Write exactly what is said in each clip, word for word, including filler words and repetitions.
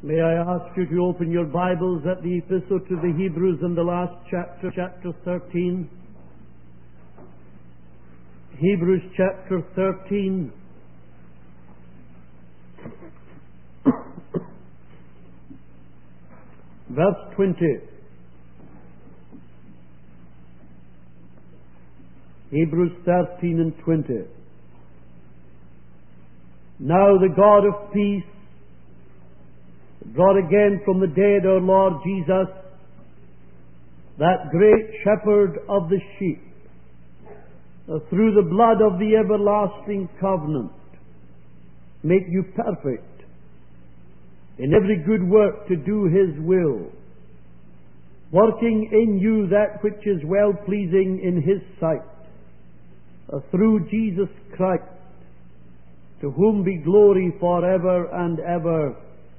May I ask you to open your Bibles at the Epistle to the Hebrews in the last chapter, chapter thirteen. Hebrews chapter thirteen. Verse twenty. Hebrews thirteen and twenty. Now the God of peace brought again from the dead our Lord Jesus, that great shepherd of the sheep, uh, through the blood of the everlasting covenant, make you perfect in every good work to do His will, working in you that which is well pleasing in His sight, uh, through Jesus Christ, to whom be glory forever and ever.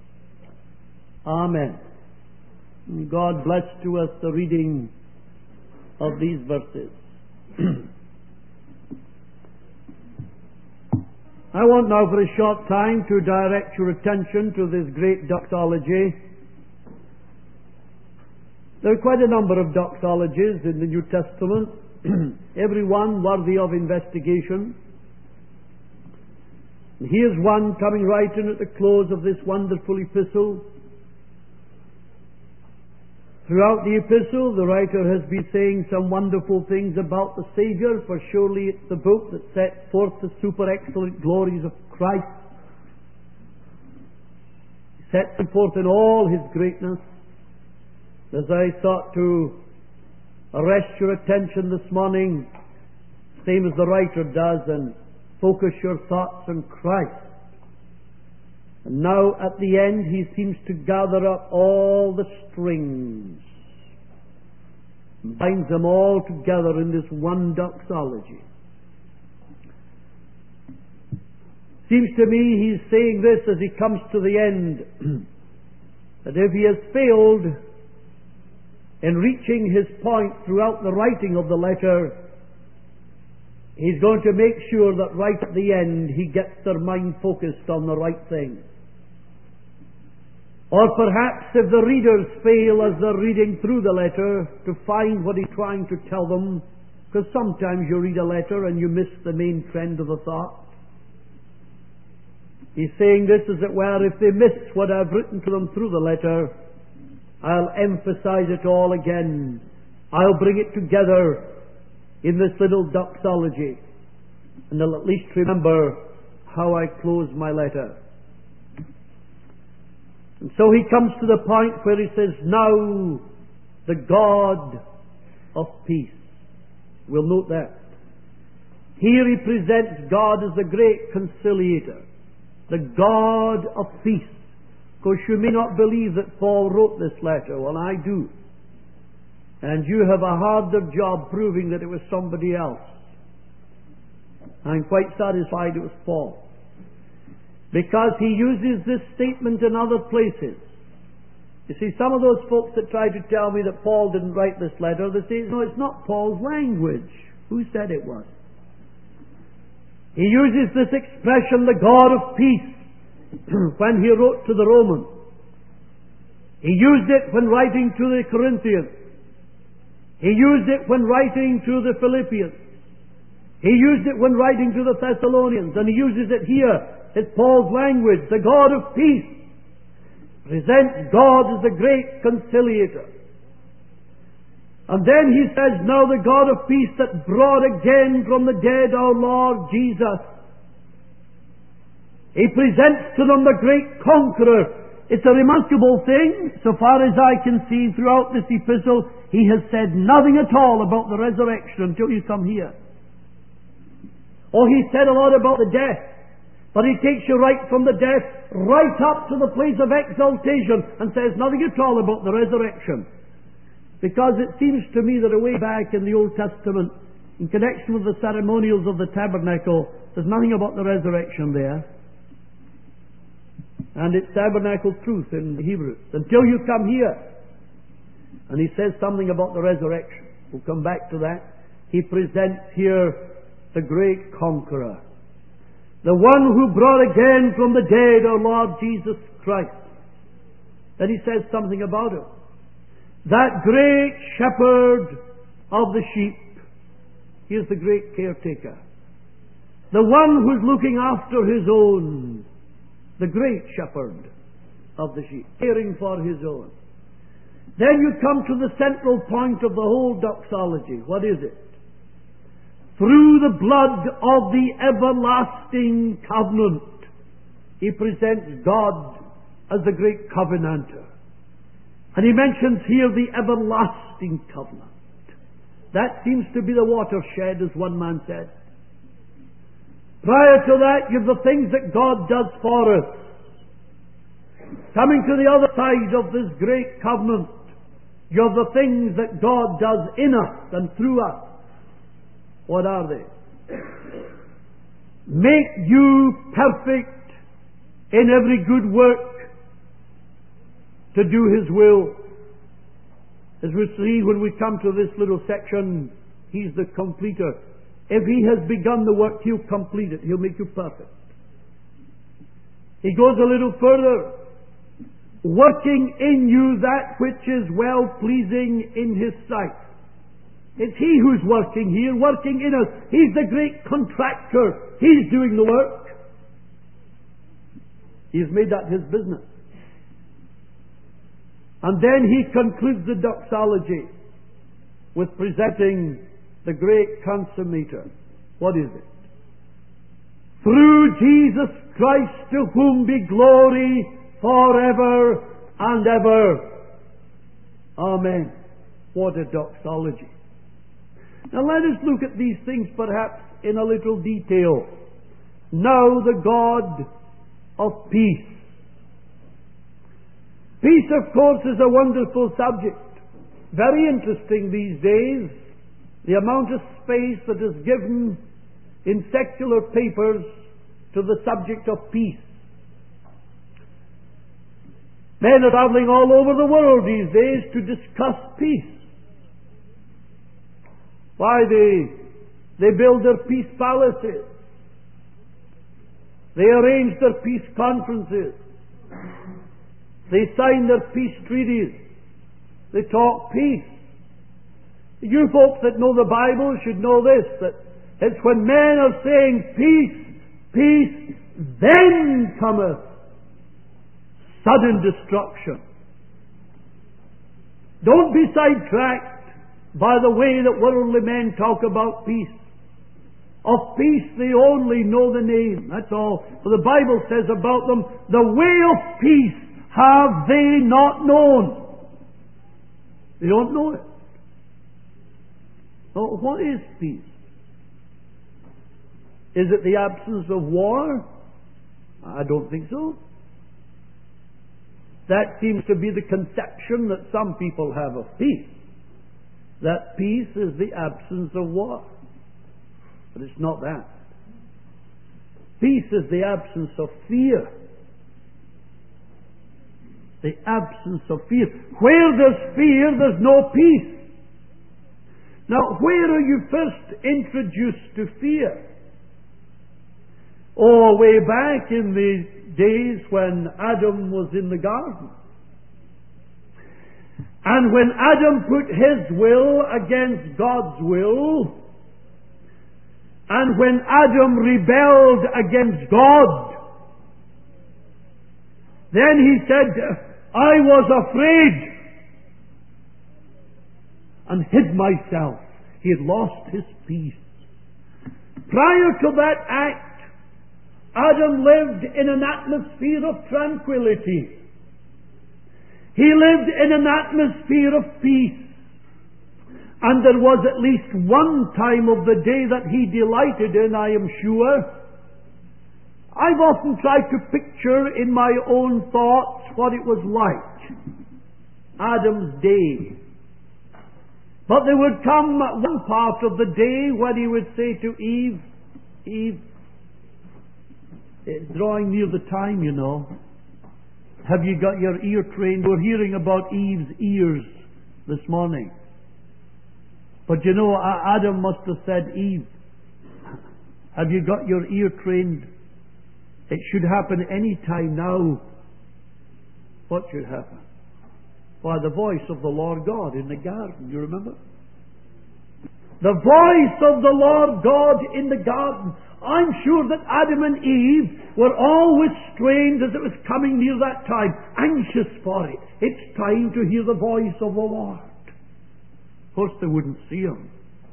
Amen. God bless to us the reading of these verses. I want now for a short time to direct your attention to this great doxology. There are quite a number of doxologies in the New Testament, every one worthy of investigation. Here's one coming right in at the close of this wonderful epistle. Throughout the epistle, the writer has been saying some wonderful things about the Saviour, for surely it's the book that sets forth the super excellent glories of Christ. He sets them forth in all His greatness. As I sought to arrest your attention this morning, same as the writer does, and focus your thoughts on Christ. And now at the end he seems to gather up all the strings, binds them all together in this one doxology. Seems to me he's saying this as he comes to the end, that if he has failed in reaching his point throughout the writing of the letter, he's going to make sure that right at the end he gets their mind focused on the right thing. Or perhaps if the readers fail as they're reading through the letter to find what he's trying to tell them, because sometimes you read a letter and you miss the main trend of the thought. He's saying this, as it were, if they miss what I've written to them through the letter, I'll emphasize it all again. I'll bring it together in this little doxology, and they'll at least remember how I close my letter. And so he comes to the point where he says, now the God of peace. We'll note that. Here he presents God as the great conciliator, the God of peace. Of course, you may not believe that Paul wrote this letter. Well, I do. And you have a harder job proving that it was somebody else. I'm quite satisfied it was Paul, because he uses this statement in other places. You see, some of those folks that try to tell me that Paul didn't write this letter, they say, no, it's not Paul's language. Who said it was? He uses this expression, the God of peace, when he wrote to the Romans. He used it when writing to the Corinthians. He used it when writing to the Philippians. He used it when writing to the Thessalonians. And he uses it here. It's Paul's language. The God of peace presents God as the great conciliator. And then he says, now the God of peace that brought again from the dead our Lord Jesus. He presents to them the great conqueror. It's a remarkable thing. So far as I can see throughout this epistle, he has said nothing at all about the resurrection until you come here. Oh, he said a lot about the death. But he takes you right from the death, right up to the place of exaltation, and says nothing at all about the resurrection. Because it seems to me that away back in the Old Testament, in connection with the ceremonials of the tabernacle, there's nothing about the resurrection there. And it's tabernacle truth in Hebrews. Until you come here. And he says something about the resurrection. We'll come back to that. He presents here the great conqueror, the one who brought again from the dead our Lord Jesus Christ. Then he says something about it. That great shepherd of the sheep. Here's the great caretaker. The one who's looking after his own. The great shepherd of the sheep. Caring for his own. Then you come to the central point of the whole doxology. What is it? Through the blood of the everlasting covenant, he presents God as the great covenanter. And he mentions here the everlasting covenant. That seems to be the watershed, as one man said. Prior to that, you have the things that God does for us. Coming to the other side of this great covenant, you have the things that God does in us and through us. What are they? Make you perfect in every good work to do His will. As we see when we come to this little section, He's the completer. If He has begun the work, He'll complete it. He'll make you perfect. He goes a little further. Working in you that which is well-pleasing in His sight. It's He who's working here, working in us. He's the great contractor. He's doing the work. He's made that His business. And then He concludes the doxology with presenting the great consummator. What is it? Through Jesus Christ, to whom be glory forever and ever. Amen. What a doxology. Now let us look at these things perhaps in a little detail. Now the God of peace. Peace, of course, is a wonderful subject. Very interesting these days. The amount of space that is given in secular papers to the subject of peace. Men are traveling all over the world these days to discuss peace. Why, they, they build their peace palaces. They arrange their peace conferences. They sign their peace treaties. They talk peace. You folks that know the Bible should know this, that it's when men are saying peace, peace, then cometh sudden destruction. Don't be sidetracked by the way that worldly men talk about peace. Of peace they only know the name. That's all. For the Bible says about them, the way of peace have they not known. They don't know it. Oh, what is peace? Is it the absence of war? I don't think so. That seems to be the conception that some people have of peace. That peace is the absence of war. But it's not that. Peace is the absence of fear. The absence of fear. Where there's fear, there's no peace. Now, where are you first introduced to fear? Oh, way back in the days when Adam was in the garden. And when Adam put his will against God's will, and when Adam rebelled against God, then he said, I was afraid, and hid myself. He had lost his peace. Prior to that act, Adam lived in an atmosphere of tranquility. He lived in an atmosphere of peace. And there was at least one time of the day that he delighted in, I am sure. I've often tried to picture in my own thoughts what it was like. Adam's day. But there would come one part of the day when he would say to Eve, Eve, it's drawing near the time, you know. Have you got your ear trained? We're hearing about Eve's ears this morning. But you know, Adam must have said, Eve, have you got your ear trained? It should happen any time now. What should happen? Why, the voice of the Lord God in the garden, you remember? The voice of the Lord God in the garden. I'm sure that Adam and Eve were always strained as it was coming near that time, anxious for it. It's time to hear the voice of the Lord. Of course, they wouldn't see him.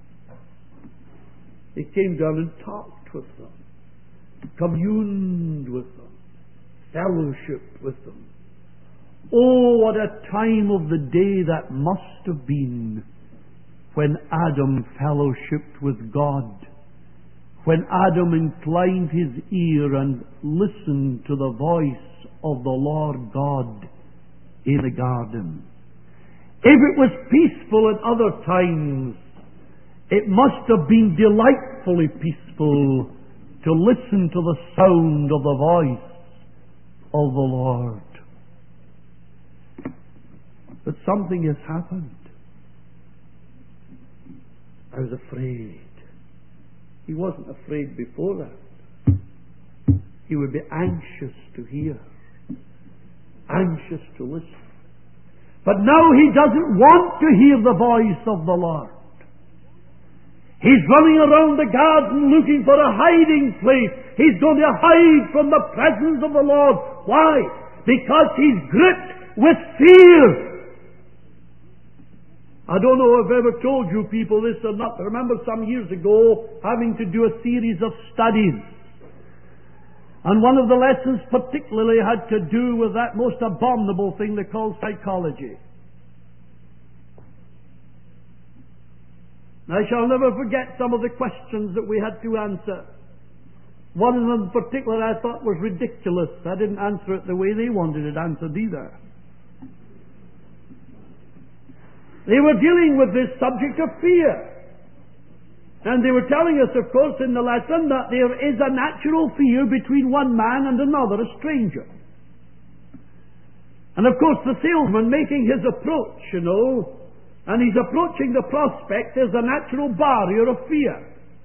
He came down and talked with them, communed with them, fellowshiped with them. Oh, what a time of the day that must have been when Adam fellowshiped with God, when Adam inclined his ear and listened to the voice of the Lord God in the garden. If it was peaceful at other times, it must have been delightfully peaceful to listen to the sound of the voice of the Lord. But something has happened. I was afraid. He wasn't afraid before that. He would be anxious to hear, anxious to listen. But now he doesn't want to hear the voice of the Lord. He's running around the garden looking for a hiding place. He's going to hide from the presence of the Lord. Why? Because he's gripped with fear. I don't know if I've ever told you people this or not. I remember some years ago having to do a series of studies. And one of the lessons particularly had to do with that most abominable thing they call psychology. I shall never forget some of the questions that we had to answer. One of them in particular I thought was ridiculous. I didn't answer it the way they wanted it answered either. They were dealing with this subject of fear. And they were telling us, of course, in the lesson that there is a natural fear between one man and another, a stranger. And of course the salesman making his approach, you know, and he's approaching the prospect, there's a natural barrier of fear.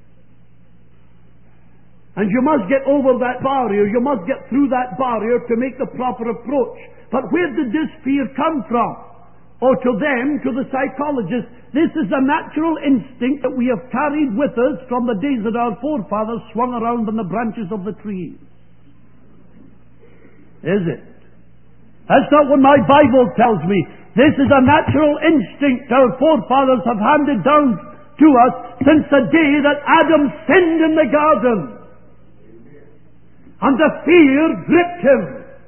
And you must get over that barrier, you must get through that barrier to make the proper approach. But where did this fear come from? Or to them, to the psychologists, this is a natural instinct that we have carried with us from the days that our forefathers swung around on the branches of the trees. Is it? That's not what my Bible tells me. This is a natural instinct our forefathers have handed down to us since the day that Adam sinned in the garden. And the fear gripped him.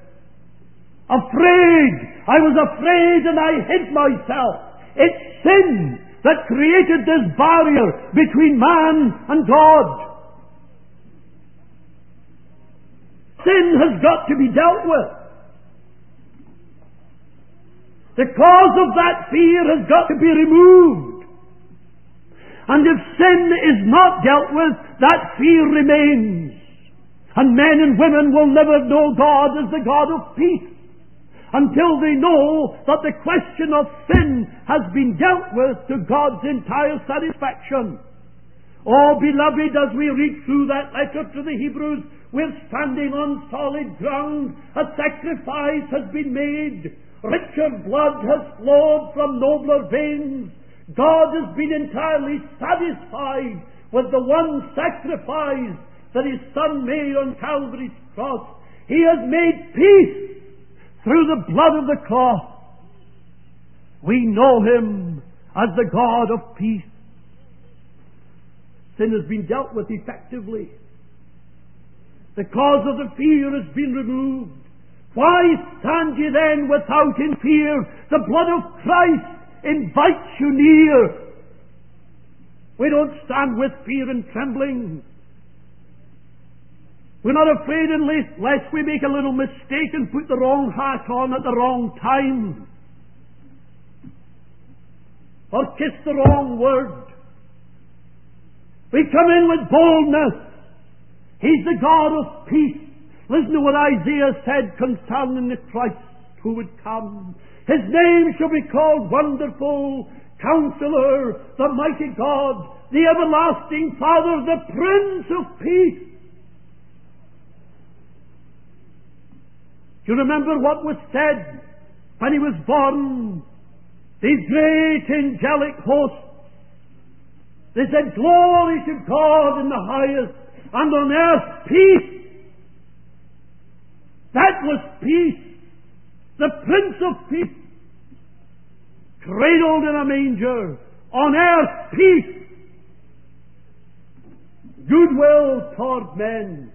Afraid. I was afraid and I hid myself. It's sin that created this barrier between man and God. Sin has got to be dealt with. The cause of that fear has got to be removed. And if sin is not dealt with, that fear remains. And men and women will never know God as the God of peace until they know that the question of sin has been dealt with to God's entire satisfaction. Oh, beloved, as we read through that letter to the Hebrews, we're standing on solid ground. A sacrifice has been made. Richer blood has flowed from nobler veins. God has been entirely satisfied with the one sacrifice that His Son made on Calvary's cross. He has made peace through the blood of the cross. We know Him as the God of peace. Sin has been dealt with effectively. The cause of the fear has been removed. Why stand ye then without in fear? The blood of Christ invites you near. We don't stand with fear and trembling. We're not afraid unless, lest we make a little mistake and put the wrong hat on at the wrong time, or kiss the wrong word. We come in with boldness. He's the God of peace. Listen to what Isaiah said concerning the Christ who would come. His name shall be called Wonderful, Counselor, the Mighty God, the Everlasting Father, the Prince of Peace. Do you remember what was said when he was born, these great angelic hosts, they said, "Glory to God in the highest, and on earth peace." That was peace. The Prince of Peace, cradled in a manger, on earth peace, goodwill toward men.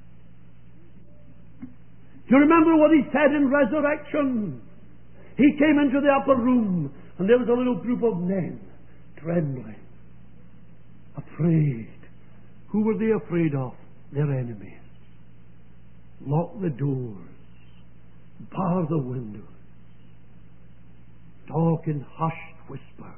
Do you remember what he said in resurrection? He came into the upper room, and there was a little group of men, trembling, afraid. Who were they afraid of? Their enemies. Lock the doors, bar the windows, talk in hushed whispers.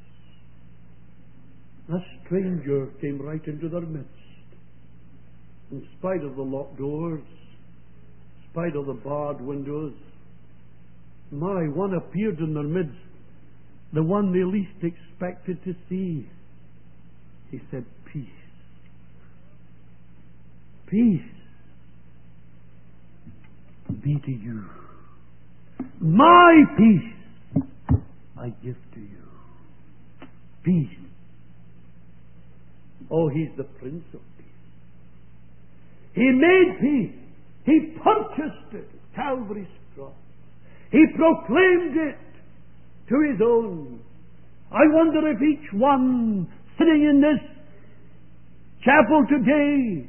A stranger came right into their midst. In spite of the locked doors, in spite of the barred windows, my, one appeared in their midst, the one they least expected to see. He said, "Peace. Peace be to you. My peace I give to you." Peace. Oh, he's the Prince of Peace. He made peace. He purchased it at Calvary's cross. He proclaimed it to his own. I wonder if each one sitting in this chapel today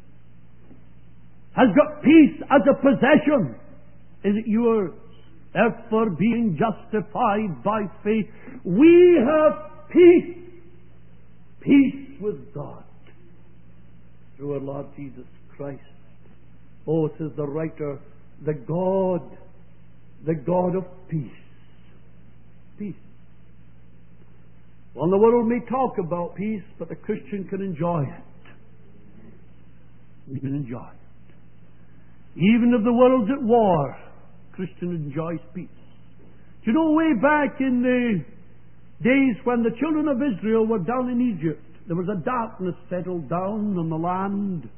has got peace as a possession. Is it yours? Therefore, being justified by faith, we have peace. Peace with God through our Lord Jesus Christ. Oh, says the writer, the God, the God of peace. Peace. Well, the world may talk about peace, but the Christian can enjoy it. We can enjoy it. Even if the world's at war, Christian enjoys peace. Do you know, way back in the days when the children of Israel were down in Egypt, there was a darkness settled down on the land.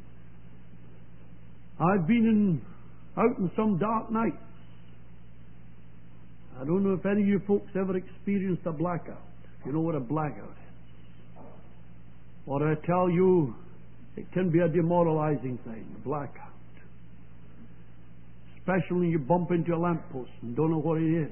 I've been in, out in some dark nights. I don't know if any of you folks ever experienced a blackout. You know what a blackout is. What I tell you, it can be a demoralizing thing, a blackout. Especially when you bump into a lamppost and don't know what it is.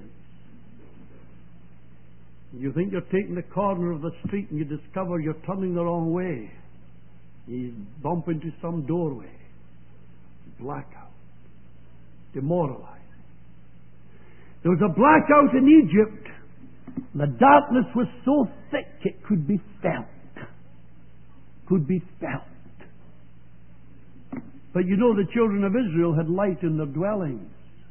You think you're taking the corner of the street and you discover you're turning the wrong way. You bump into some doorway. Blackout. Demoralizing. There was a blackout in Egypt. The darkness was so thick it could be felt. Could be felt. But you know, the children of Israel had light in their dwellings.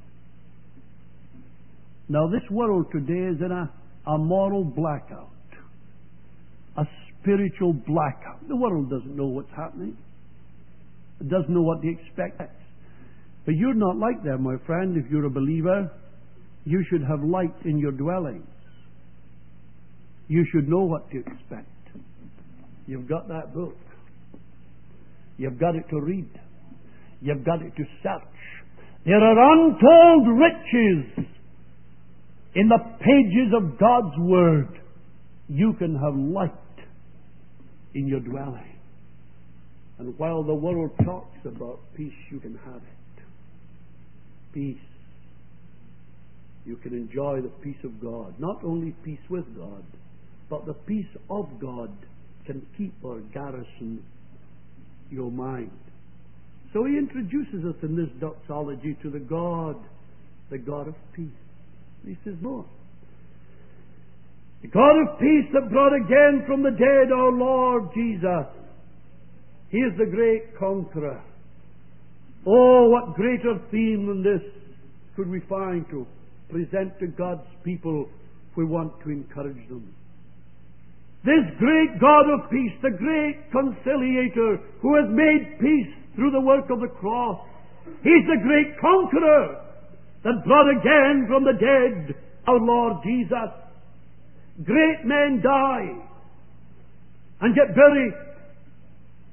Now this world today is in a, a moral blackout. A spiritual blackout. The world doesn't know what's happening. It doesn't know what to expect. But you're not like that, my friend. If you're a believer, you should have light in your dwellings. You should know what to expect. You've got that book. You've got it to read. You've got it to search. There are untold riches in the pages of God's Word. You can have light in your dwelling. And while the world talks about peace, you can have it. Peace. You can enjoy the peace of God. Not only peace with God, but the peace of God can keep or garrison your mind. So he introduces us in this doxology to the God, the God of peace. He says more. The God of peace that brought again from the dead our Lord Jesus. He is the great conqueror. Oh, what greater theme than this could we find to present to God's people if we want to encourage them. This great God of peace, the great conciliator who has made peace through the work of the cross. He's the great conqueror that brought again from the dead our Lord Jesus. Great men die and get buried,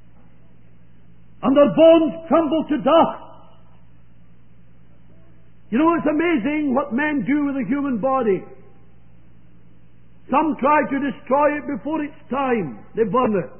and their bones crumble to dust. You know, it's amazing what men do with the human body. Some try to destroy it before its time. They burn it.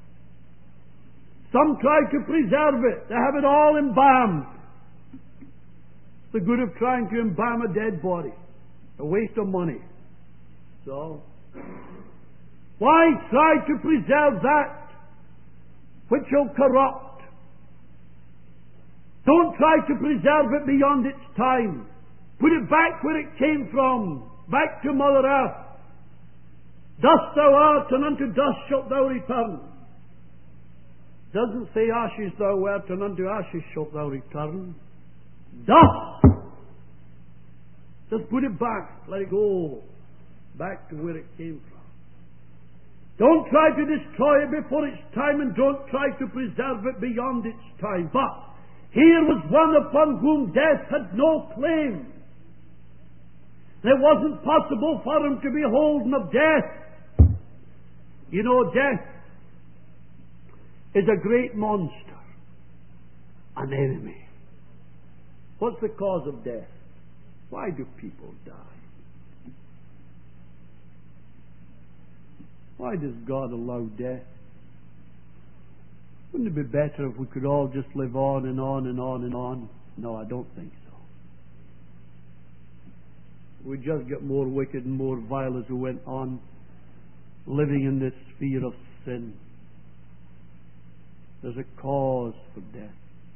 Some try to preserve it. They have it all embalmed. The good of trying to embalm a dead body. A waste of money. So, why try to preserve that which will corrupt? Don't try to preserve it beyond its time. Put it back where it came from. Back to Mother Earth. Dust thou art, and unto dust shalt thou return. Doesn't say ashes thou wert, and unto ashes shalt thou return. Dust! Just put it back. Let it go. Back to where it came from. Don't try to destroy it before its time, and don't try to preserve it beyond its time. But here was one upon whom death had no claim. It wasn't possible for him to be holden of death. You know, death is a great monster, an enemy. What's the cause of death? Why do people die? Why does God allow death? Wouldn't it be better if we could all just live on and on and on and on? No, I don't think so. We just get more wicked and more vile as we went on, living in this sphere of sin. There's a cause for death.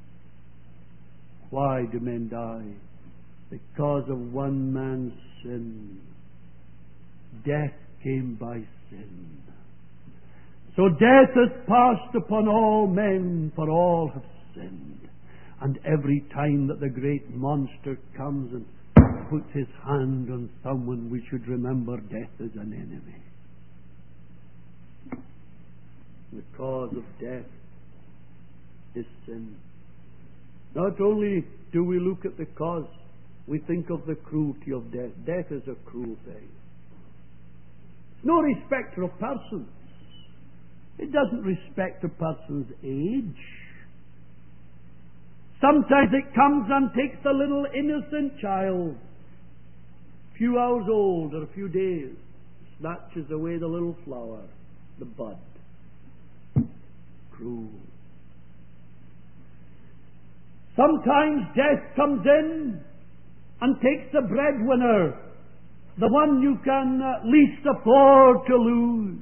Why do men die? Because of one man's sin. Death came by sin. So death has passed upon all men, for all have sinned. And every time that the great monster comes and puts his hand on someone, we should remember death as an enemy. The cause of death is sin. Not only do we look at the cause, we think of the cruelty of death. Death is a cruel thing. It's no respecter of persons. It doesn't respect a person's age. Sometimes it comes and takes a little innocent child, a few hours old or a few days, snatches away the little flower, the bud. Cruel. Sometimes death comes in and takes the breadwinner, the one you can uh, least afford to lose.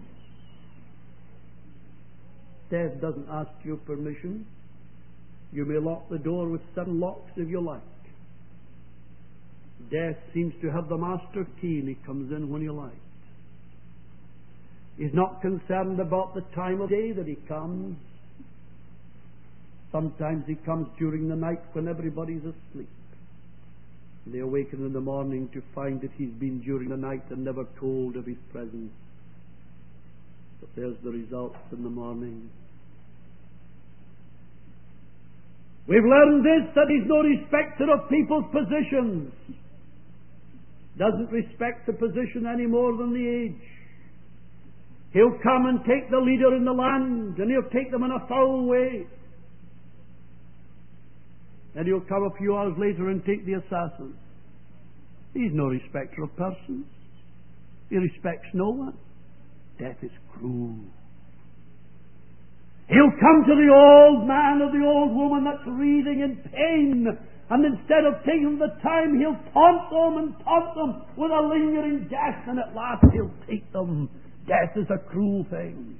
Death doesn't ask your permission. You may lock the door with seven locks if you like. Death seems to have the master key, and he comes in when he likes. He's not concerned about the time of day that he comes. Sometimes he comes during the night when everybody's asleep. They awaken in the morning to find that he's been during the night and never told of his presence. But there's the results in the morning. We've learned this, that he's no respecter of people's positions. Doesn't respect the position any more than the age. He'll come and take the leader in the land, and he'll take them in a foul way. And he'll come a few hours later and take the assassin. He's no respecter of persons. He respects no one. Death is cruel. He'll come to the old man or the old woman that's wreathing in pain, and instead of taking the time, he'll taunt them and taunt them with a lingering death, and at last he'll take them. Death is a cruel thing.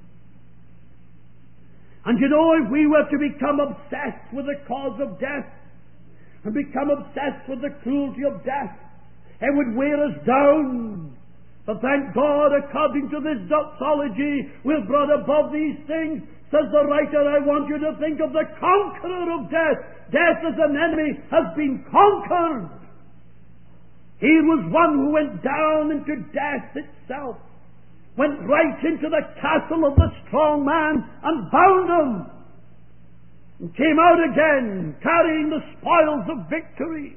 And you know, if we were to become obsessed with the cause of death, and become obsessed with the cruelty of death, it would wear us down. But thank God, according to this doxology, we're brought above these things. Says the writer, I want you to think of the conqueror of death. Death as an enemy has been conquered. He was one who went down into death itself, went right into the castle of the strong man and bound him, and came out again carrying the spoils of victory.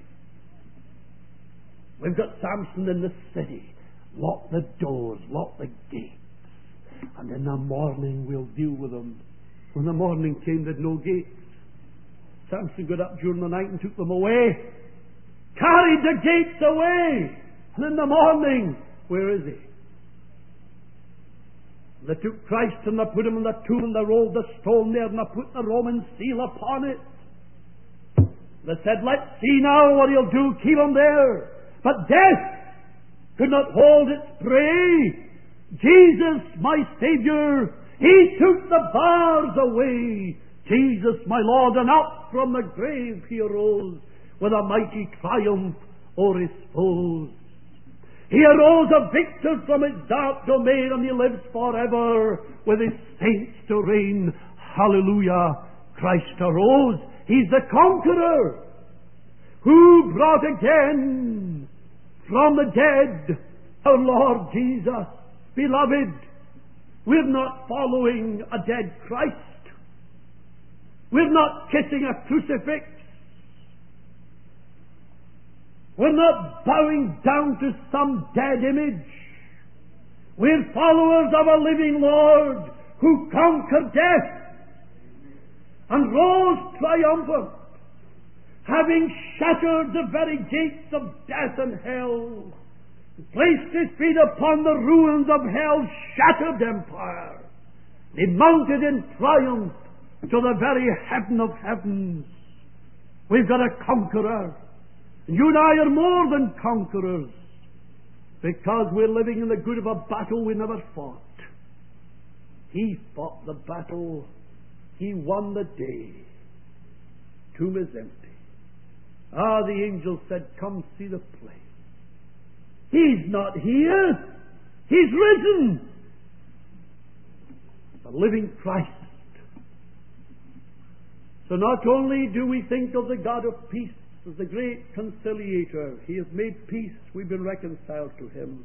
We've got Samson in the city. Lock the doors, lock the gates, and in the morning we'll deal with them. When the morning came, there'd no gates. Samson got up during the night and took them away. carried the gates away. And in the morning, where is he? They took Christ and they put him in the tomb and they rolled the stone there and they put the Roman seal upon it. They said, let's see now what he'll do. Keep him there. But death could not hold its prey. Jesus, my Savior, he took the bars away. Jesus, my Lord, and up from the grave he arose with a mighty triumph o'er his foes. He arose a victor from his dark domain, and he lives forever with his saints to reign. Hallelujah! Christ arose. He's the conqueror who brought again from the dead our Lord Jesus. Beloved, we're not following a dead Christ. We're not kissing a crucifix. We're not bowing down to some dead image. We're followers of a living Lord who conquered death and rose triumphant, having shattered the very gates of death and hell, placed his feet upon the ruins of hell's shattered empire. He mounted in triumph to the very heaven of heavens. We've got a conqueror. You and I are more than conquerors because we're living in the good of a battle we never fought. He fought the battle. He won the day. Tomb is empty. Ah, the angel said, come see the place. He's not here. He's risen. The living Christ. So not only do we think of the God of peace as the great conciliator, he has made peace, we've been reconciled to him.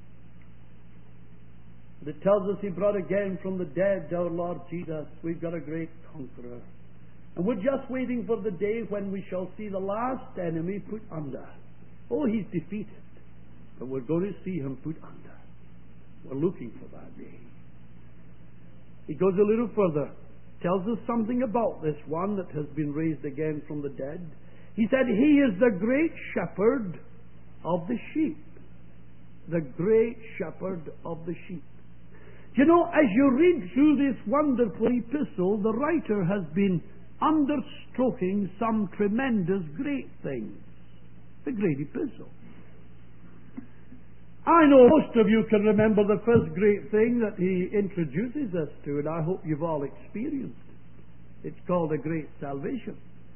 And it tells us he brought again from the dead our Lord Jesus. We've got a great conqueror. And we're just waiting for the day when we shall see the last enemy put under. Oh, he's defeated. But we're going to see him put under. We're looking for that day. He goes a little further. Tells us something about this one that has been raised again from the dead. He said, he is the great shepherd of the sheep. The great shepherd of the sheep. You know, as you read through this wonderful epistle, the writer has been understroking some tremendous great things. The great epistle. I know most of you can remember the first great thing that he introduces us to, and I hope you've all experienced it. It's called a great salvation.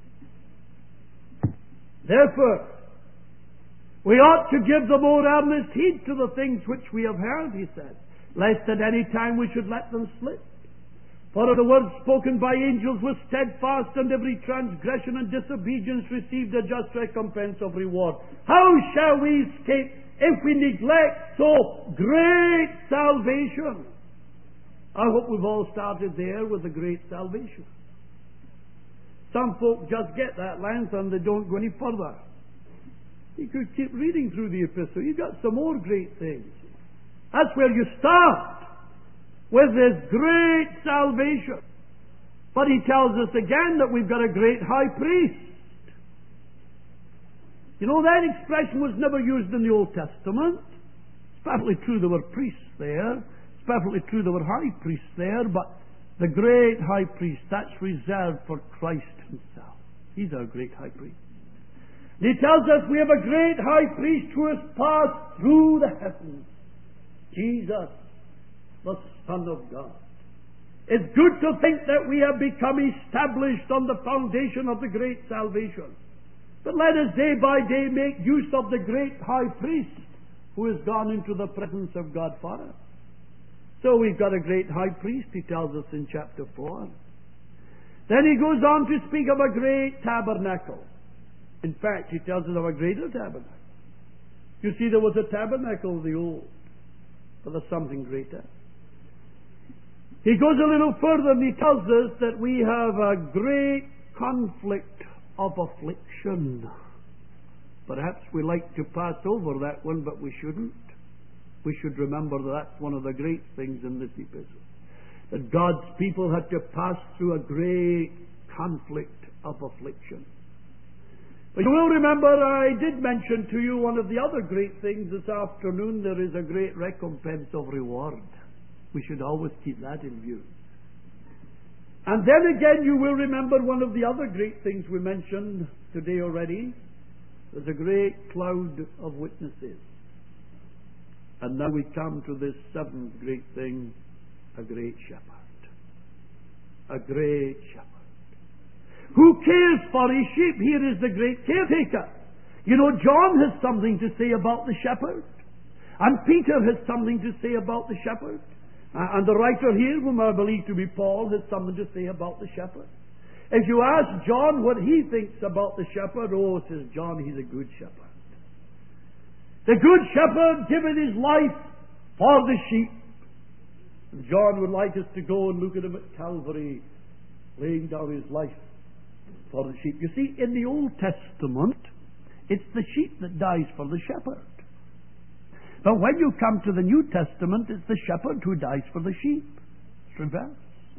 Therefore, we ought to give the more earnest heed to the things which we have heard, he said, lest at any time we should let them slip. For the words spoken by angels were steadfast, and every transgression and disobedience received a just recompense of reward. How shall we escape if we neglect so great salvation? I hope we've all started there with the great salvation. Some folk just get that length and they don't go any further. You could keep reading through the epistle. You've got some more great things. That's where you start, with this great salvation. But he tells us again that we've got a great high priest. You know, that expression was never used in the Old Testament. It's perfectly true there were priests there. It's perfectly true there were high priests there, but the great high priest, that's reserved for Christ himself. He's our great high priest. And he tells us we have a great high priest who has passed through the heavens. Jesus, the Son of God. It's good to think that we have become established on the foundation of the great salvation. But let us day by day make use of the great high priest who has gone into the presence of God for us. So we've got a great high priest, he tells us in chapter four. Then he goes on to speak of a great tabernacle. In fact, he tells us of a greater tabernacle. You see, there was a tabernacle of the old, but there's something greater. He goes a little further and he tells us that we have a great conflict of affliction. Perhaps we like to pass over that one, but we shouldn't. We should remember that that's one of the great things in this epistle. That God's people had to pass through a great conflict of affliction. But you will remember I did mention to you one of the other great things this afternoon. There is a great recompense of reward. We should always keep that in view. And then again you will remember one of the other great things we mentioned today already. There's a great cloud of witnesses. And now we come to this seventh great thing, a great shepherd. A great shepherd. Who cares for his sheep? Here is the great caretaker. You know, John has something to say about the shepherd. And Peter has something to say about the shepherd. Uh, and the writer here, whom I believe to be Paul, has something to say about the shepherd. If you ask John what he thinks about the shepherd, oh, says John, he's a good shepherd. The good shepherd giving his life for the sheep. And John would like us to go and look at him at Calvary, laying down his life for the sheep. You see, in the Old Testament, it's the sheep that dies for the shepherd. But when you come to the New Testament, it's the shepherd who dies for the sheep. It's reversed.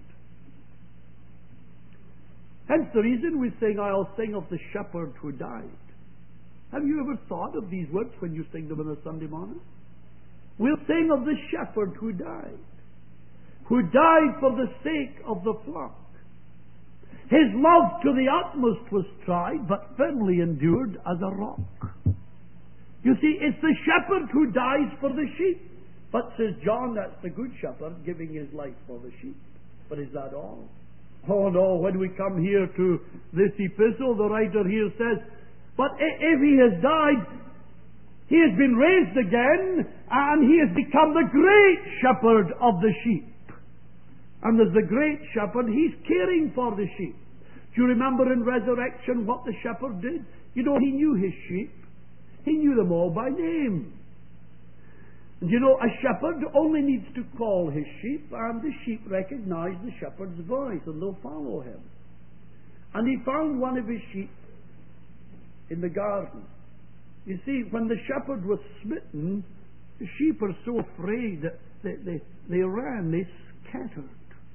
Hence the reason we sing, I'll sing of the shepherd who died. Have you ever thought of these words when you sing them on a Sunday morning? We'll sing of the shepherd who died. Who died for the sake of the flock. His love to the utmost was tried, but firmly endured as a rock. You see, it's the shepherd who dies for the sheep. But, says John, that's the good shepherd giving his life for the sheep. But is that all? Oh no, when we come here to this epistle, the writer here says, but if he has died, he has been raised again, and he has become the great shepherd of the sheep. And as the great shepherd, he's caring for the sheep. Do you remember in resurrection what the shepherd did? You know, he knew his sheep. He knew them all by name. And you know, a shepherd only needs to call his sheep, and the sheep recognize the shepherd's voice, and they'll follow him. And he found one of his sheep in the garden. You see, when the shepherd was smitten, the sheep are so afraid that they, they, they ran, they scattered.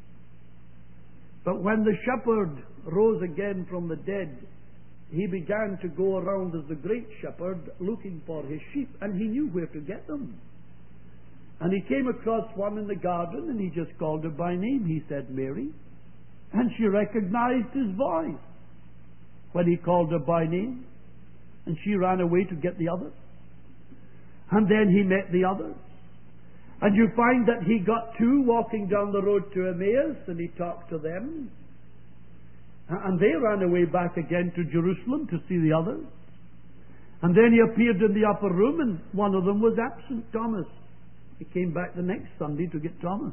But when the shepherd rose again from the dead, he began to go around as the great shepherd looking for his sheep, and he knew where to get them. And he came across one in the garden, and he just called her by name. He said, Mary. And she recognized his voice when he called her by name. And she ran away to get the others. And then he met the others. And you find that he got two walking down the road to Emmaus, and he talked to them. And they ran away back again to Jerusalem to see the others. And then he appeared in the upper room, and one of them was absent, Thomas. He came back the next Sunday to get Thomas.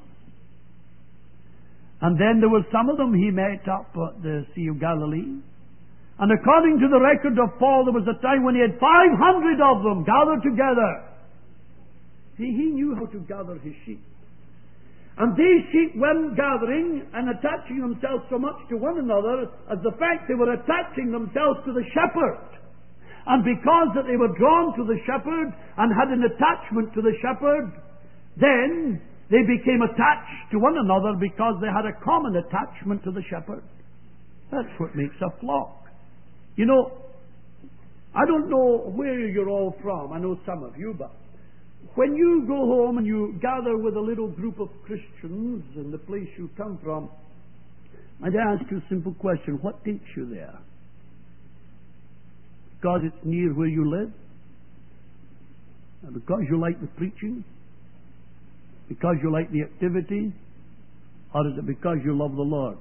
And then there were some of them he met up at the Sea of Galilee. And according to the record of Paul, there was a time when he had five hundred of them gathered together. See, he knew how to gather his sheep. And these sheep weren't gathering and attaching themselves so much to one another as the fact they were attaching themselves to the shepherd. And because that they were drawn to the shepherd and had an attachment to the shepherd, then they became attached to one another because they had a common attachment to the shepherd. That's what makes a flock. You know, I don't know where you're all from. I know some of you, but when you go home and you gather with a little group of Christians in the place you come from, I'd ask you a simple question. What takes you there? Because it's near where you live? And because you like the preaching? Because you like the activity? Or is it because you love the Lord?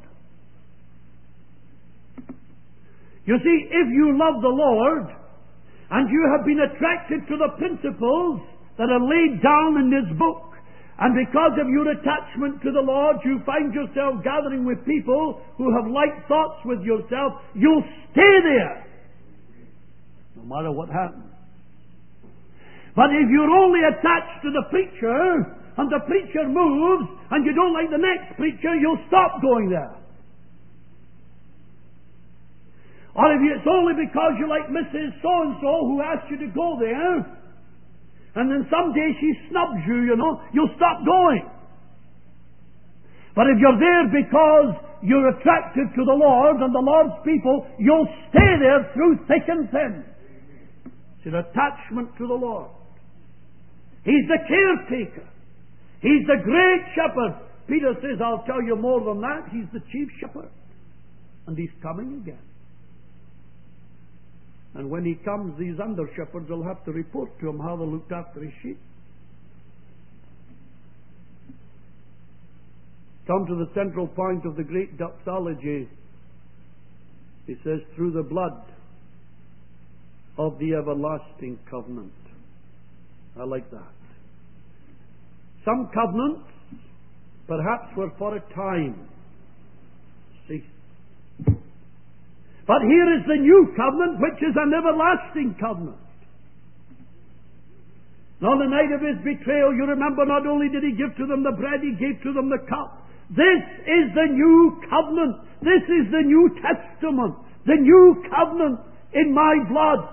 You see, if you love the Lord and you have been attracted to the principles that are laid down in this book, and because of your attachment to the Lord you find yourself gathering with people who have like thoughts with yourself, you'll stay there no matter what happens. But if you're only attached to the preacher and the preacher moves and you don't like the next preacher, you'll stop going there. Or if it's only because you like Missus So-and-so who asked you to go there, and then someday she snubs you, you know, you'll stop going. But if you're there because you're attracted to the Lord and the Lord's people, you'll stay there through thick and thin. It's an attachment to the Lord. He's the caretaker. He's the great shepherd. Peter says, I'll tell you more than that. He's the chief shepherd. And he's coming again. And when he comes, these under shepherds will have to report to him how they looked after his sheep. Come to the central point of the great doxology. He says, through the blood of the everlasting covenant. I like that. Some covenants, perhaps, were for a time. See. But here is the new covenant, which is an everlasting covenant. And on the night of his betrayal, you remember, not only did he give to them the bread, he gave to them the cup. This is the new covenant. This is the New Testament. The new covenant in my blood.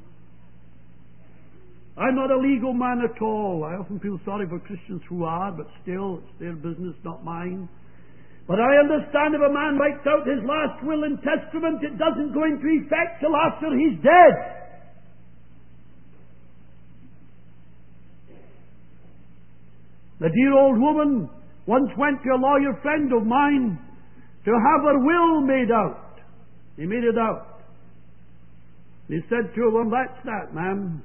I'm not a legal man at all. I often feel sorry for Christians who are, but still, it's their business, not mine. But I understand if a man writes out his last will and testament, it doesn't go into effect till after he's dead. The dear old woman once went to a lawyer friend of mine to have her will made out. He made it out. He said to her, well, that's that, ma'am.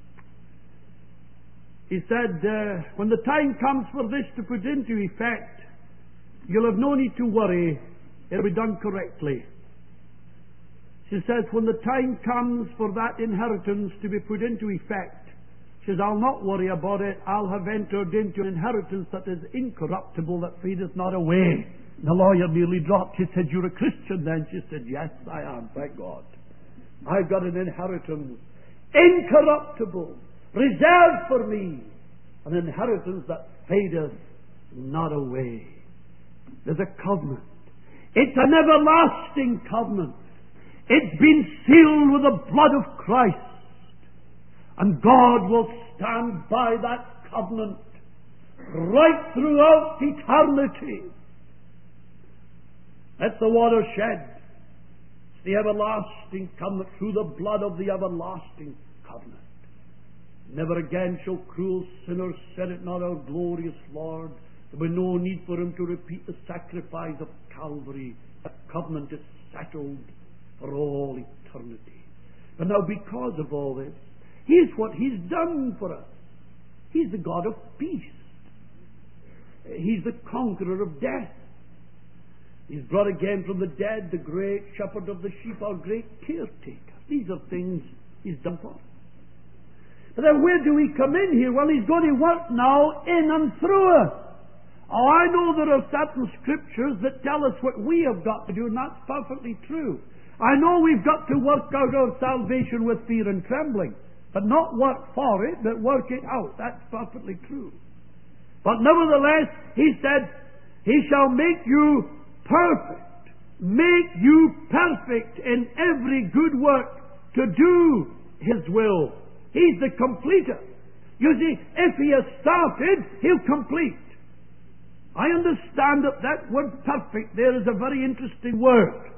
He said, uh, when the time comes for this to put into effect, you'll have no need to worry. It'll be done correctly. She says, when the time comes for that inheritance to be put into effect, she says, I'll not worry about it. I'll have entered into an inheritance that is incorruptible, that fadeth not away. And the lawyer nearly dropped. He said, you're a Christian then? She said, yes, I am, thank God. I've got an inheritance, incorruptible, reserved for me, an inheritance that fadeth not away. There's a covenant. It's an everlasting covenant. It's been sealed with the blood of Christ. And God will stand by that covenant right throughout eternity. That's the watershed. It's the everlasting covenant through the blood of the everlasting covenant. Never again shall cruel sinners set it not our glorious Lord. There will be no need for him to repeat the sacrifice of Calvary. The covenant is settled for all eternity. But now, because of all this, here's what he's done for us. He's the God of peace. He's the conqueror of death. He's brought again from the dead the great shepherd of the sheep, our great caretaker. These are things he's done for us. But then where do we come in here? Well, he's going to work now in and through us. Oh, I know there are certain scriptures that tell us what we have got to do, and that's perfectly true. I know we've got to work out our salvation with fear and trembling, but not work for it, but work it out. That's perfectly true. But nevertheless, he said, he shall make you perfect, make you perfect in every good work to do his will. He's the completer. You see, if he has started, he'll complete. I understand that that word perfect there is a very interesting word.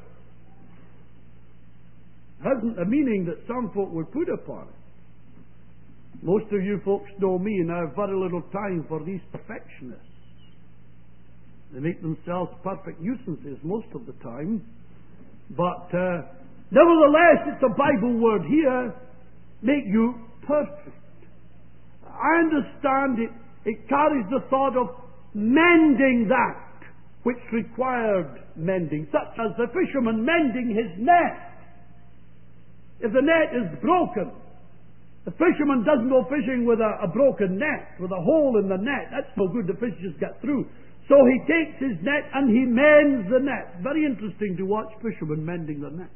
It hasn't the meaning that some folk would put upon it. Most of you folks know me, and I have very little time for these perfectionists. They make themselves perfect nuisances most of the time. But uh, nevertheless, it's a Bible word here. Make you perfect. I understand it. It carries the thought of mending that which required mending, such as the fisherman mending his net. If the net is broken, the fisherman doesn't go fishing with a, a broken net, with a hole in the net. That's no good. The fish just get through. So he takes his net and he mends the net. Very interesting to watch fishermen mending the net.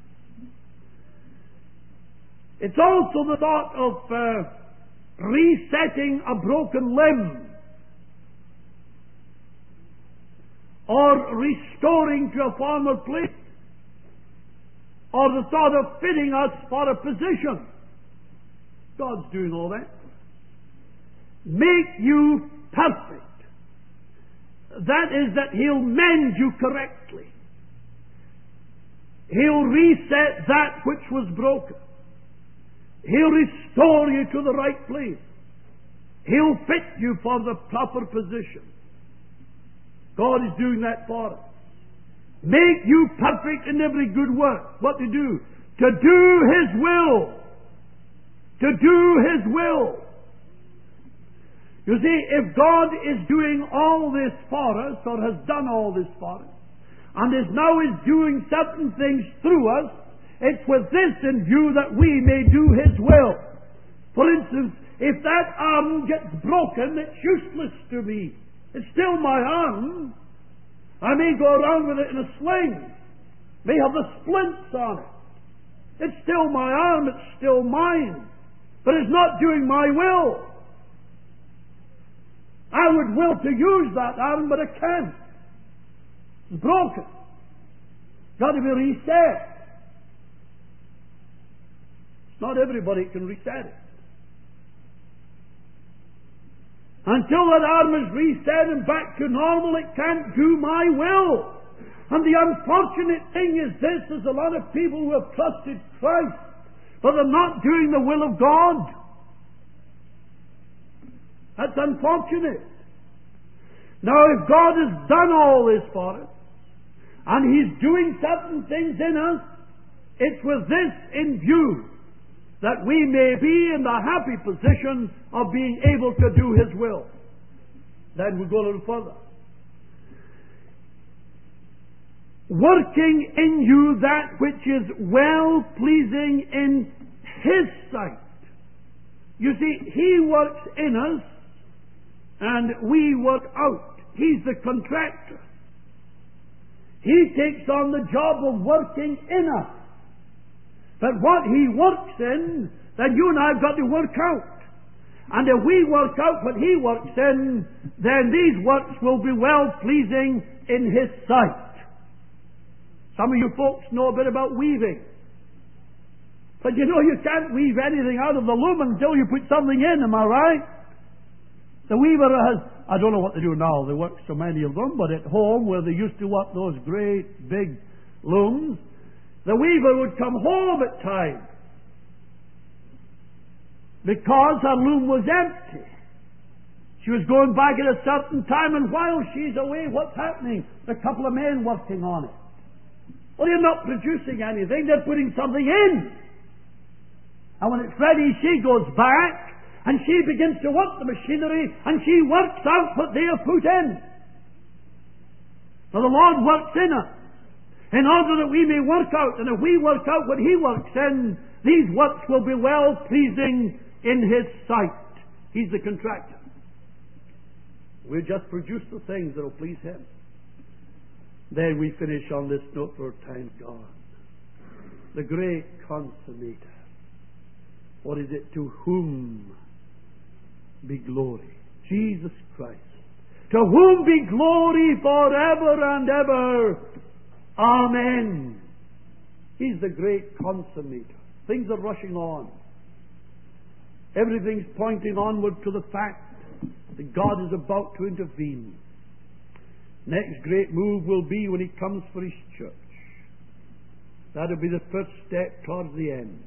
It's also the thought of uh, resetting a broken limb, or restoring to a former place, or the thought of fitting us for a position. God's doing all that. Make you perfect. that is that He'll mend you correctly. He'll reset that which was broken. He'll restore you to the right place. He'll fit you for the proper position. God is doing that for us. Make you perfect in every good work. What to do? To do His will. To do His will. You see, if God is doing all this for us, or has done all this for us, and is now is doing certain things through us, it's with this in view that we may do His will. For instance, if that arm gets broken, it's useless to me. It's still my arm. I may go around with it in a sling, may have the splints on it. It's still my arm, it's still mine. But it's not doing my will. I would will to use that arm, but I can't. It's broken. Got to be reset. It's not everybody can reset it. Until that arm is reset and back to normal, it can't do my will. And the unfortunate thing is this: there's a lot of people who have trusted Christ, but they're not doing the will of God. That's unfortunate. Now, if God has done all this for us, and He's doing certain things in us, it's with this in view that we may be in the happy position of being able to do His will. Then we go a little further. Working in you that which is well-pleasing in His sight. You see, He works in us, and we work out. He's the contractor. He takes on the job of working in us. But what He works in, then you and I have got to work out. And if we work out what He works in, then these works will be well-pleasing in His sight. Some of you folks know a bit about weaving. But you know you can't weave anything out of the loom until you put something in, am I right? The weaver has, I don't know what they do now, they work so many of them, but at home where they used to work those great big looms, the weaver would come home at times because her loom was empty. She was going back at a certain time, and while she's away, what's happening? A couple of men working on it. Well, they're not producing anything, they're putting something in. And when it's ready, she goes back, and she begins to work the machinery, and she works out what they have put in. Now the Lord works in us, in order that we may work out, and if we work out what He works in, these works will be well-pleasing in His sight. He's the contractor. We'll just produce the things that will please Him. Then we finish on this note, for time's gone. The great consummator. What is it? To whom be glory? Jesus Christ. To whom be glory forever and ever. Amen. He's the great consummator. Things are rushing on. Everything's pointing onward to the fact that God is about to intervene. Next great move will be when He comes for His church. That'll be the first step towards the end.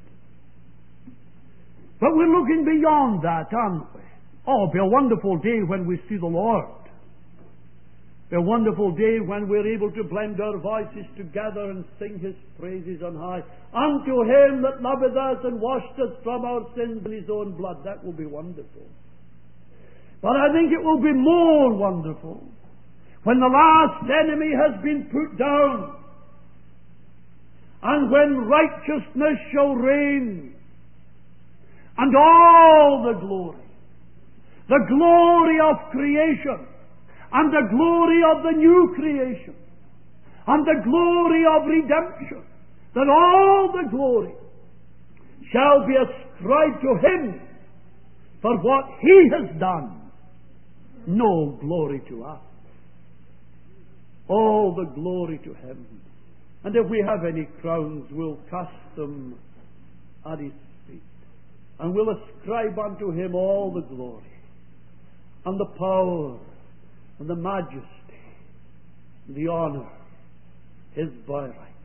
But we're looking beyond that, aren't we? Oh, it'll be a wonderful day when we see the Lord. It'll be a wonderful day when we're able to blend our voices together and sing His praises on high. Unto Him that loveth us and washed us from our sins in His own blood. That will be wonderful. But I think it will be more wonderful when the last enemy has been put down, and when righteousness shall reign, and all the glory, the glory of creation, and the glory of the new creation, and the glory of redemption, that all the glory shall be ascribed to Him for what He has done, no glory to us. All the glory to Him. And if we have any crowns, we'll cast them at His feet. And we'll ascribe unto Him all the glory, and the power, and the majesty, the honor, his birthright.